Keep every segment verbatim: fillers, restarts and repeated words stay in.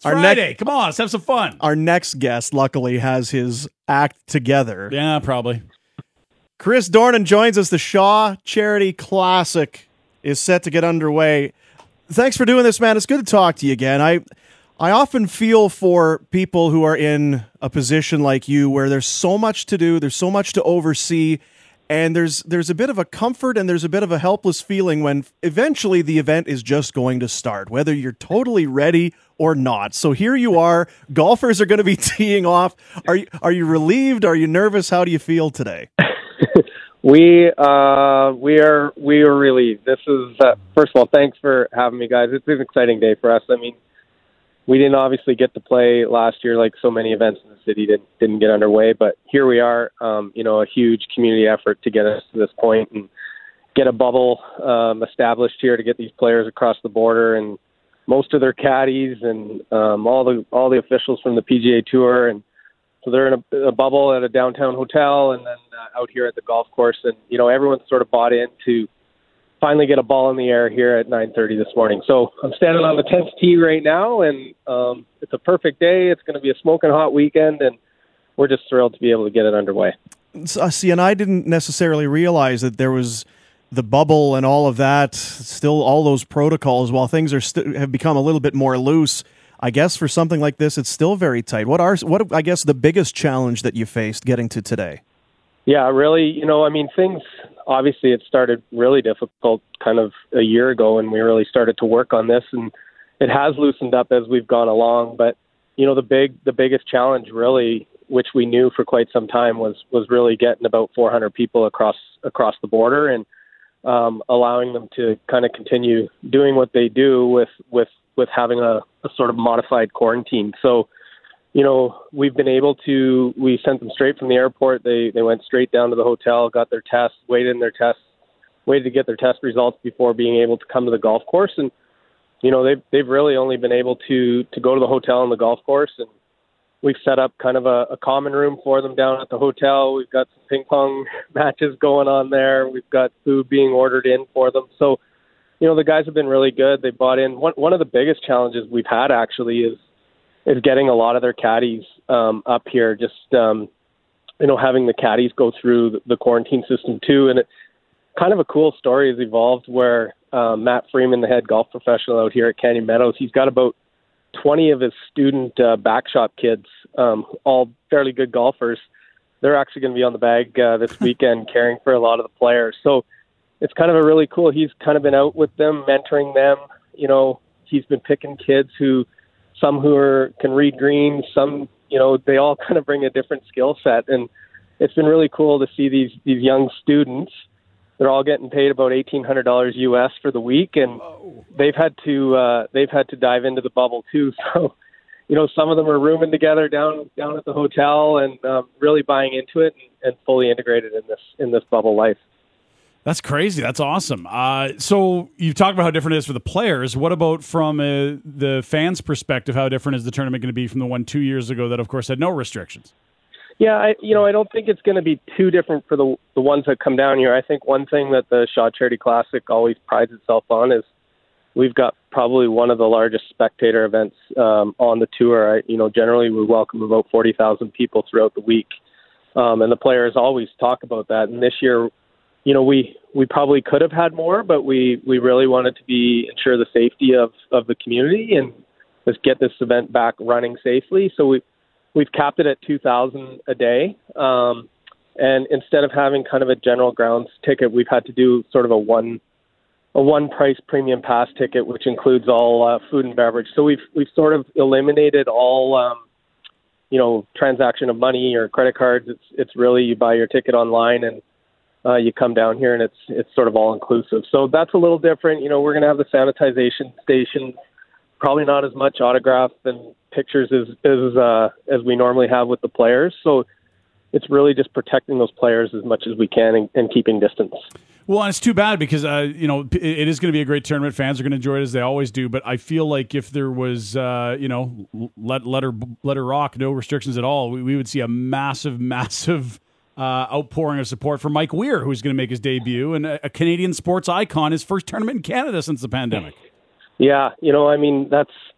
It's our Friday. Ne- Come on, let's have some fun. Our next guest, luckily, has his act together. Yeah, probably. Chris Dornan joins us. The Shaw Charity Classic is set to get underway. Thanks for doing this, man. It's good to talk to you again. I I often feel for people who are in a position like you where there's so much to do, there's so much to oversee, and there's there's a bit of a comfort and there's a bit of a helpless feeling when eventually the event is just going to start, whether you're totally ready or not. So here you are. Golfers are going to be teeing off. Are you, are you relieved? Are you nervous? How do you feel today? We uh, we are we are relieved. This is uh, first of all, thanks for having me, guys. It's an exciting day for us. I mean, we didn't obviously get to play last year, like so many events in the city didn't didn't get underway. But here we are. Um, you know, a huge community effort to get us to this point and get a bubble um, established here to get these players across the border and most of their caddies and um, all the all the officials from the P G A Tour. And so they're in a, a bubble at a downtown hotel and then uh, out here at the golf course. And, you know, everyone's sort of bought in to finally get a ball in the air here at nine thirty this morning. So I'm standing on the tenth tee right now, and um, it's a perfect day. It's going to be a smoking hot weekend, and we're just thrilled to be able to get it underway. So, see, and I didn't necessarily realize that there was the bubble and all of that, still all those protocols, while things are st- have become a little bit more loose. I guess for something like this, it's still very tight. What are, what I guess, the biggest challenge that you faced getting to today? Yeah, really, you know, I mean, things, obviously it started really difficult kind of a year ago, and we really started to work on this, and it has loosened up as we've gone along. But, you know, the big, the biggest challenge really, which we knew for quite some time, was, was really getting about four hundred people across, across the border and um, allowing them to kind of continue doing what they do with, with, with having a, a sort of modified quarantine. So, you know, we've been able to, we sent them straight from the airport. They they went straight down to the hotel, got their tests, waited in their tests, waited to get their test results before being able to come to the golf course. And, you know, they've, they've really only been able to, to go to the hotel and the golf course. And we've set up kind of a, a common room for them down at the hotel. We've got some ping pong matches going on there. We've got food being ordered in for them. So, you know, the guys have been really good. They bought in. One one of the biggest challenges we've had actually is is getting a lot of their caddies um, up here. Just um, you know, having the caddies go through the, the quarantine system too. And it, kind of a cool story has evolved where uh, Matt Freeman, the head golf professional out here at Canyon Meadows, he's got about twenty of his student uh, backshop kids, um, all fairly good golfers. They're actually going to be on the bag uh, this weekend, caring for a lot of the players. So it's kind of a really cool, he's kind of been out with them, mentoring them. You know, he's been picking kids who, some who are, can read green, some, you know, they all kind of bring a different skill set. And it's been really cool to see these, these young students. They're all getting paid about eighteen hundred dollars U S for the week. And Whoa. they've had to, uh, they've had to dive into the bubble too. So, you know, some of them are rooming together down, down at the hotel and um, really buying into it and, and fully integrated in this, in this bubble life. That's crazy. That's awesome. Uh, so you've talked about how different it is for the players. What about from uh, the fans' perspective? How different is the tournament going to be from the one two years ago that, of course, had no restrictions? Yeah, I, you know, I don't think it's going to be too different for the the ones that come down here. I think one thing that the Shaw Charity Classic always prides itself on is we've got probably one of the largest spectator events um, on the tour. I, you know, generally we welcome about forty thousand people throughout the week, um, and the players always talk about that. And this year, you know, we, we probably could have had more, but we, we really wanted to be ensure the safety of, of the community and just get this event back running safely. So we we've capped it at two thousand a day, um, and instead of having kind of a general grounds ticket, we've had to do sort of a one a one price premium pass ticket, which includes all uh, food and beverage. So we've we've sort of eliminated all um, you know transaction of money or credit cards. It's it's really you buy your ticket online and Uh, you come down here and it's it's sort of all inclusive. So that's a little different. You know, we're going to have the sanitization station, probably not as much autograph and pictures as as, uh, as we normally have with the players. So it's really just protecting those players as much as we can and, and keeping distance. Well, and it's too bad because, uh, you know, it, it is going to be a great tournament. Fans are going to enjoy it as they always do. But I feel like if there was, uh, you know, let, let, her, let her rock, no restrictions at all, we, we would see a massive, massive Uh, outpouring of support for Mike Weir, who's going to make his debut, and a, a Canadian sports icon, his first tournament in Canada since the pandemic. Yeah, you know, I mean, that's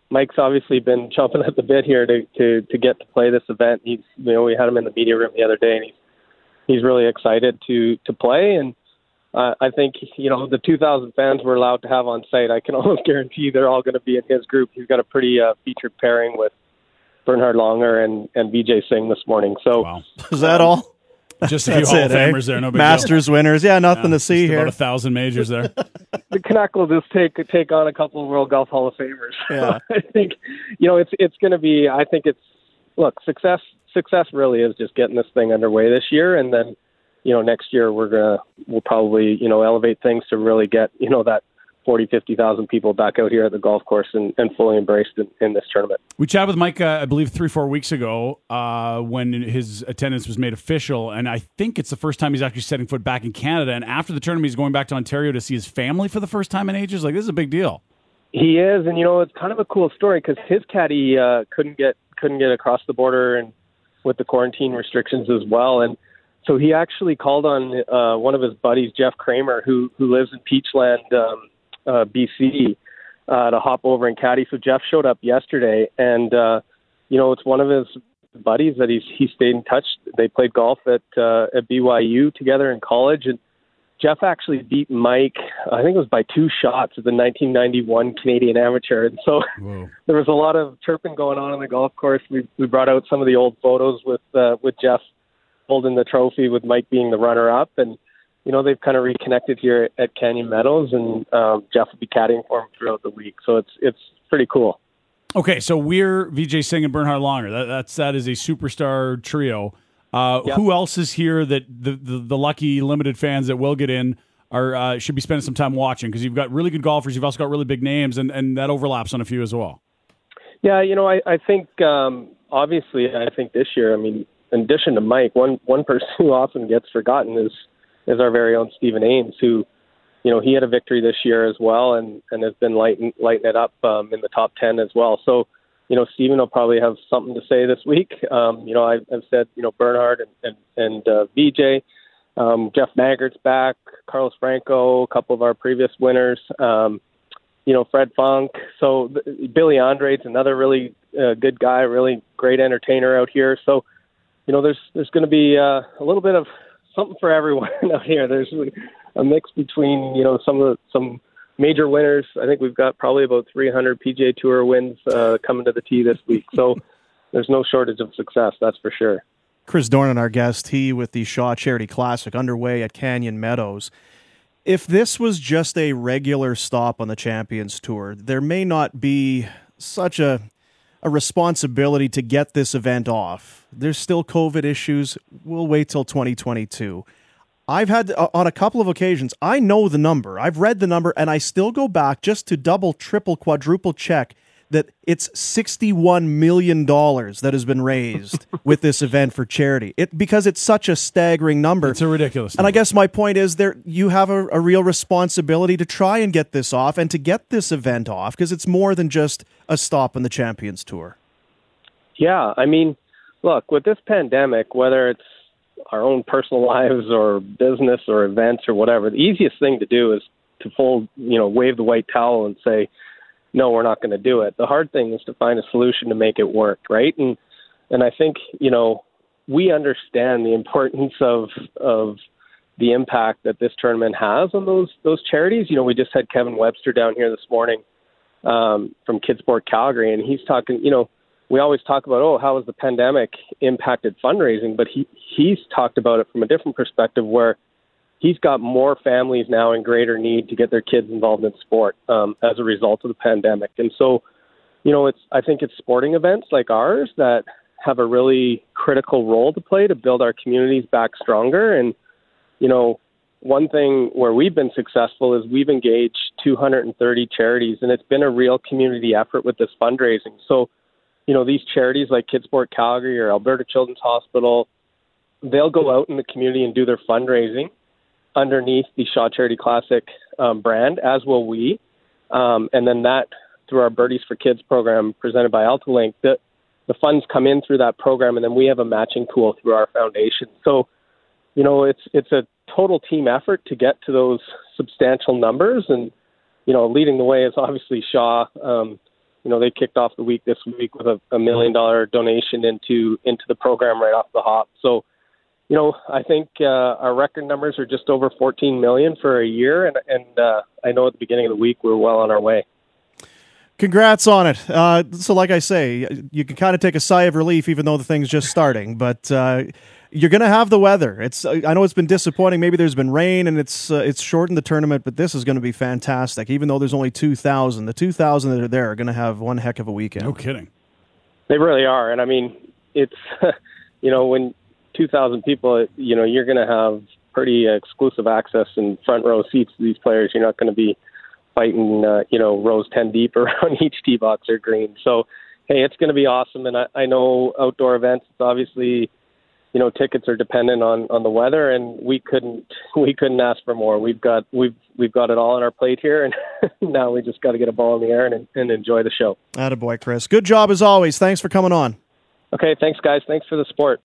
Mike's obviously been chomping at the bit here to, to, to get to play this event. He's, you know, we had him in the media room the other day, and he's, he's really excited to, to play. And uh, I think, you know, the two thousand fans we're allowed to have on site, I can almost guarantee they're all going to be in his group. He's got a pretty uh, featured pairing with Bernhard Langer and, and Vijay Singh this morning. So wow. Is that all? Just a few Hall of Famers there, no big Masters deal. winners, yeah, nothing Yeah, to see just here. About a thousand majors there. The Canuck will just take take on a couple of World Golf Hall of Famers. Yeah. I think, you know, it's it's going to be. I think it's look success. Success really is just getting this thing underway this year, and then, you know, next year we're gonna we'll probably you know elevate things to really get you know that forty, fifty thousand people back out here at the golf course and, and fully embraced in, in this tournament. We chatted with Mike, uh, I believe, three, four weeks ago uh, when his attendance was made official, and I think it's the first time he's actually setting foot back in Canada. And after the tournament, he's going back to Ontario to see his family for the first time in ages. Like, this is a big deal. He is, and you know, it's kind of a cool story because his caddy uh, couldn't get couldn't get across the border and with the quarantine restrictions as well, and so he actually called on uh, one of his buddies, Jeff Kramer, who who lives in Peachland, um, uh, B C, uh, to hop over and caddy. So Jeff showed up yesterday, and uh, you know, it's one of his buddies that he's he stayed in touch. They played golf at uh, at B Y U together in college, and Jeff actually beat Mike, I think it was by two shots at the nineteen ninety-one Canadian Amateur. And so Whoa. There was a lot of chirping going on on the golf course. We we brought out some of the old photos with uh, with Jeff holding the trophy with Mike being the runner-up, and you know, they've kind of reconnected here at Canyon Meadows, and um, Jeff will be caddying for him throughout the week. So it's it's pretty cool. Okay, so we're Vijay Singh and Bernhard Langer. That, that's that is a superstar trio. Uh, yep. Who else is here that the, the, the lucky limited fans that will get in are uh, should be spending some time watching? Because you've got really good golfers, you've also got really big names, and, and that overlaps on a few as well. Yeah, you know, I, I think um, obviously, I think this year, I mean, in addition to Mike, one one person who often gets forgotten is is our very own Stephen Ames, who, you know, he had a victory this year as well, and, and has been lighten, lighting it up um, in the top ten as well. So, you know, Stephen will probably have something to say this week. Um, you know, I've, I've said, you know, Bernhard and and, and uh, Vijay, um, Jeff Maggart's back, Carlos Franco, a couple of our previous winners, um, you know, Fred Funk. So th- Billy Andrade's another really uh, good guy, really great entertainer out here. So, you know, there's there's going to be uh, a little bit of something for everyone out here. There's a mix between, you know, some of the, some major winners. I think we've got probably about three hundred P G A Tour wins uh, coming to the tee this week. So there's no shortage of success, that's for sure. Chris Dornan, our guest, he with the Shaw Charity Classic underway at Canyon Meadows. If this was just a regular stop on the Champions Tour, there may not be such a a responsibility to get this event off. There's still COVID issues. We'll wait till twenty twenty-two. I've had, uh, on a couple of occasions, I know the number. I've read the number, and I still go back just to double, triple, quadruple check that it's sixty-one million dollars that has been raised with this event for charity. It because it's such a staggering number. It's a ridiculous number. And I guess my point is there you have a, a real responsibility to try and get this off and to get this event off, because it's more than just a stop on the Champions Tour. Yeah, I mean, look, with this pandemic, whether it's our own personal lives or business or events or whatever, the easiest thing to do is to fold, you know, wave the white towel and say, no, we're not going to do it. The hard thing is to find a solution to make it work, right? And and I think, you know, we understand the importance of of the impact that this tournament has on those those charities. You know, we just had Kevin Webster down here this morning um, from Kidsport Calgary, and he's talking, you know, we always talk about, oh, how has the pandemic impacted fundraising? But he he's talked about it from a different perspective, where he's got more families now in greater need to get their kids involved in sport um, as a result of the pandemic. And so, you know, it's I think it's sporting events like ours that have a really critical role to play to build our communities back stronger. And, you know, one thing where we've been successful is we've engaged two hundred thirty charities, and it's been a real community effort with this fundraising. So, you know, these charities like Kidsport Calgary or Alberta Children's Hospital, they'll go out in the community and do their fundraising underneath the Shaw Charity Classic um, brand, as will we. Um, and then that, through our Birdies for Kids program presented by AltaLink, the, the funds come in through that program, and then we have a matching pool through our foundation. So, you know, it's it's a total team effort to get to those substantial numbers. And, you know, leading the way is obviously Shaw. Um, you know, they kicked off the week this week with a, a million dollar donation into into the program right off the hop. So, you know, I think uh, our record numbers are just over fourteen million for a year, and and uh, I know at the beginning of the week we're well on our way. Congrats on it. Uh, so like I say, you can kind of take a sigh of relief even though the thing's just starting, but uh, you're going to have the weather. It's I know it's been disappointing. Maybe there's been rain and it's uh, it's shortened the tournament, but this is going to be fantastic. Even though there's only two thousand, the two thousand that are there are going to have one heck of a weekend. No kidding. They really are. And I mean, it's, you know, when two thousand people, you know, you're going to have pretty exclusive access and front row seats to these players. You're not going to be fighting, uh, you know, rows ten deep around each tee box or green. So, hey, it's going to be awesome. And I, I know outdoor events, it's obviously, you know, tickets are dependent on, on the weather, and we couldn't we couldn't ask for more. We've got we've we've got it all on our plate here, and now we just got to get a ball in the air and, and enjoy the show. Attaboy, Chris. Good job as always. Thanks for coming on. Okay, thanks, guys. Thanks for the support.